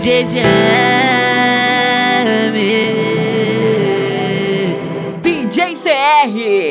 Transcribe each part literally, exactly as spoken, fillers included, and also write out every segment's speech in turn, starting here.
J G M, D J C R,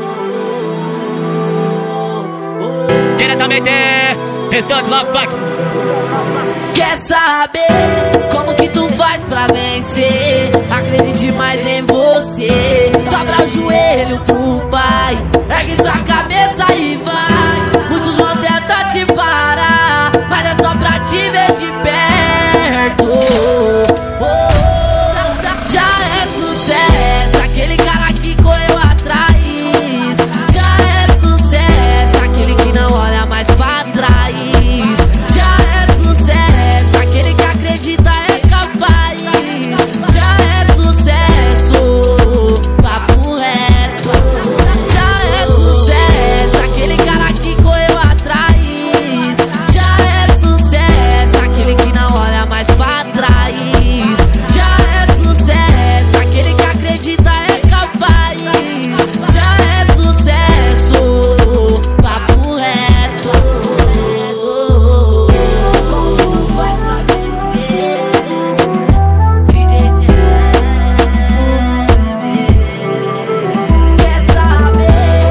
diretamente, restante Love Funk. quer saber como que tu faz pra vencer? Acredite mais em você. Dobra o joelho pro pai, ergue sua cabeça e vai. Muitos vão tentar te parar, mas é só pra te ver de perto. Oh, já, já é sucesso aquele cara que correu atrás. Já é sucesso aquele que não olha mais pra trás. Já é sucesso aquele que acredita é capaz. Já é sucesso, papo reto. Já é sucesso aquele cara que correu atrás. Já é sucesso aquele que não olha mais pra trás. Já é sucesso aquele que acredita é capaz. Já é sucesso, papo reto. Como tu vai pra vencer? D J G M, quer saber?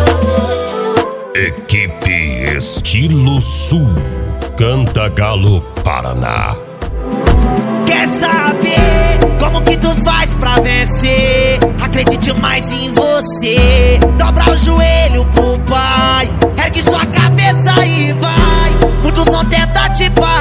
Equipe Estilo Sul, Cantagalo, Paraná. Quer saber como que tu faz pra vencer? Acredite mais em você. Dobra o joelho pro pai, ergue sua cabeça e vai. Muitos vão tentar te parar,